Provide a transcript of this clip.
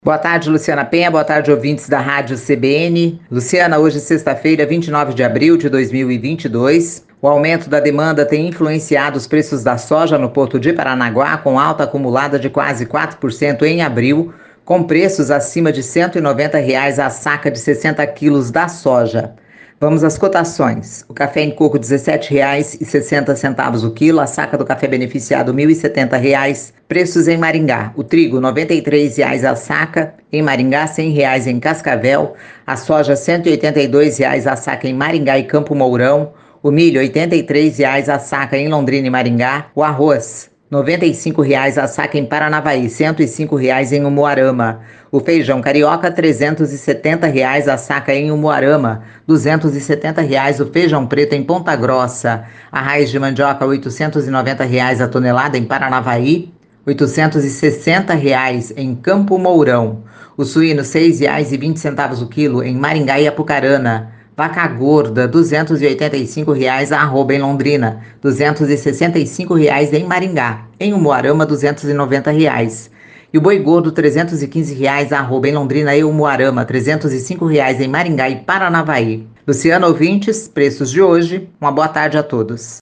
Boa tarde, Luciana Penha. Boa tarde, ouvintes da Rádio CBN. Luciana, hoje sexta-feira, 29 de abril de 2022. O aumento da demanda tem influenciado os preços da soja no Porto de Paranaguá, com alta acumulada de quase 4% em abril, com preços acima de R$ 190 a saca de 60 quilos da soja. Vamos às cotações. O café em coco, R$ 17,60 o quilo. A saca do café beneficiado, R$ 1.070. Preços em Maringá. O trigo, R$ 93 a saca. Em Maringá, R$ 100 em Cascavel. A soja, R$ 182 a saca em Maringá e Campo Mourão. O milho, R$ 83 a saca em Londrina e Maringá. O arroz, R$ 95 a saca em Paranavaí, R$ 105 em Umuarama. O feijão carioca, R$ 370 a saca em Umuarama, R$ 270 o feijão preto em Ponta Grossa. A raiz de mandioca, R$ 890 a tonelada em Paranavaí, R$ 860 em Campo Mourão. O suíno, R$ 6,20 o quilo em Maringá e Apucarana. Vaca gorda, R$ 285 a arroba em Londrina, R$ 265 em Maringá. Em Umuarama, R$ 290. E o boi gordo, R$ 315 a arroba em Londrina e Umuarama, R$ 305 em Maringá e Paranavaí. Luciana, ouvintes, preços de hoje. Uma boa tarde a todos.